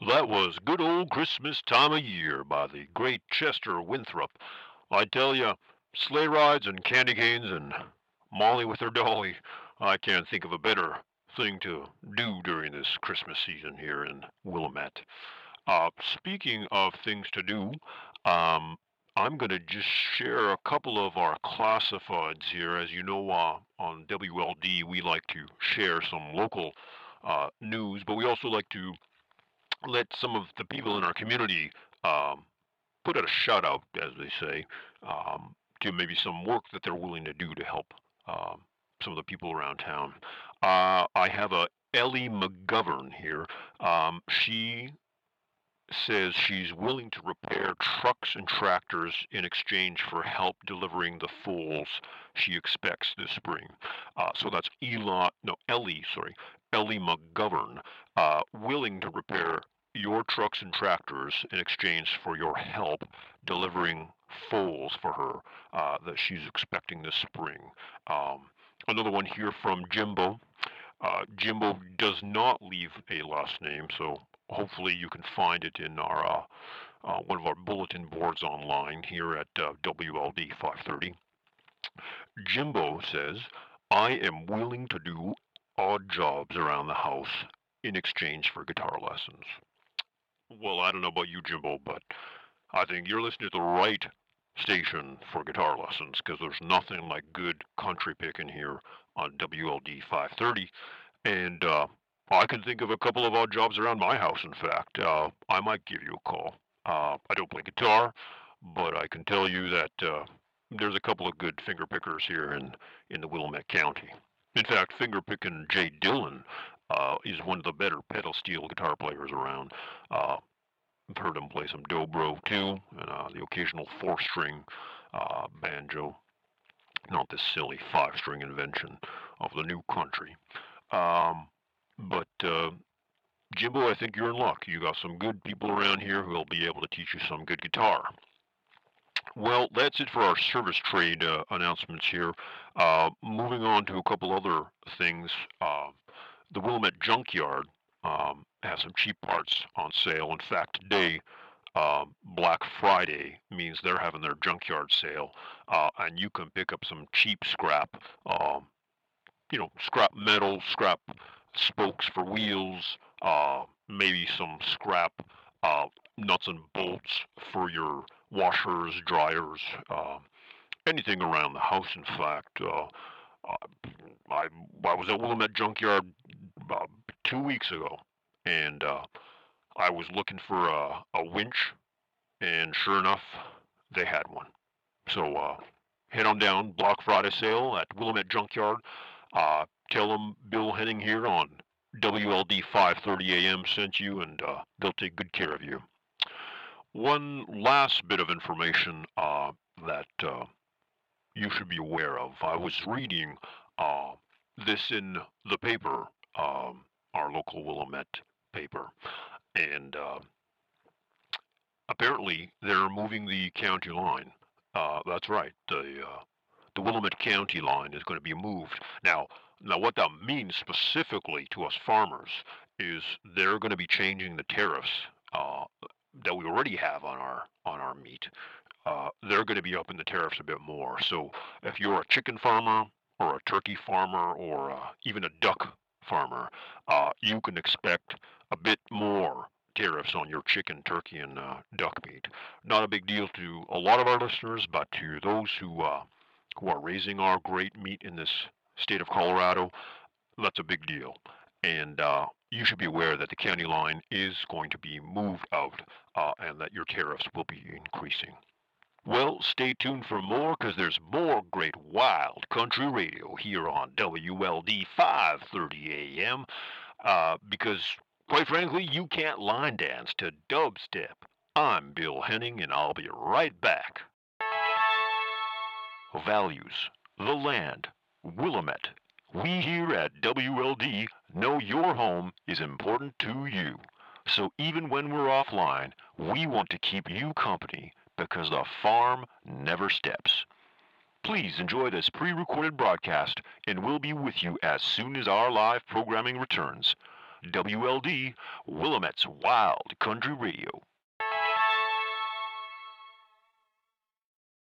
That was Good Old Christmas Time of Year by the great Chester Winthrop. I tell you, sleigh rides and candy canes and Molly with her dolly. I can't think of a better thing to do during this Christmas season here in Willamette. Speaking of things to do, um, I'm going to just share a couple of our classifieds here. As you know, on WLD, we like to share some local news, but we also like to let some of the people in our community um, put out a shout out, as they say, to maybe some work that they're willing to do to help um, some of the people around town. I have a Ellie McGovern here. She says she's willing to repair trucks and tractors in exchange for help delivering the foals she expects this spring. So that's Ellie McGovern, willing to repair your trucks and tractors in exchange for your help delivering foals for her that she's expecting this spring. Um, Another one here from Jimbo. Jimbo does not leave a last name, so hopefully you can find it in our one of our bulletin boards online here at WLD 530. Jimbo says, "I am willing to do odd jobs around the house in exchange for guitar lessons." Well, I don't know about you, Jimbo, but I think you're listening to the right station for guitar lessons because there's nothing like good country picking here on WLD 530. And I can think of a couple of odd jobs around my house, in fact. I might give you a call. I don't play guitar, but I can tell you that there's a couple of good finger pickers here in the Willamette County. In fact, finger picking Jay Dillon is one of the better pedal steel guitar players around. Uh, I've heard him play some dobro too, and the occasional four-string banjo. Not this silly five-string invention of the new country. Um, but Jimbo, I think you're in luck. You got some good people around here who will be able to teach you some good guitar. Well, that's it for our service trade announcements here. Moving on to a couple other things. The Willamette Junkyard has some cheap parts on sale. In fact, today, Black Friday means they're having their junkyard sale, and you can pick up some cheap scrap. Scrap metal, scrap spokes for wheels, maybe some scrap nuts and bolts for your washers, dryers, anything around the house. In fact, uh, I I was at Willamette Junkyard uh, 2 weeks ago, and I was looking for a winch, and sure enough, they had one. So head on down, Black Friday sale at Willamette Junkyard. Tell them Bill Henning here on WLD 530 AM sent you, and they'll take good care of you. One last bit of information that you should be aware of. I was reading uh, this in the paper, our local Willamette paper, and apparently they're moving the county line. That's right. The Willamette County line is going to be moved. Now, what that means specifically to us farmers is they're going to be changing the tariffs uh, that we already have on our meat. They're going to be upping the tariffs a bit more. So, if you're a chicken farmer or a turkey farmer or even a duck farmer, you can expect a bit more tariffs on your chicken, turkey, and duck meat. Not a big deal to a lot of our listeners, but to those who are raising our great meat in this state of Colorado, that's a big deal. And you should be aware that the county line is going to be moved out and that your tariffs will be increasing. Well, stay tuned for more because there's more great wild country radio here on WLD 530 AM. Because, quite frankly, you can't line dance to dubstep. I'm Bill Henning, and I'll be right back. Values, the land, Willamette. We here at WLD know your home is important to you. So even when we're offline, we want to keep you company because the farm never steps. Please enjoy this pre recorded broadcast, and we'll be with you as soon as our live programming returns. WLD, Willamette's Wild Country Radio.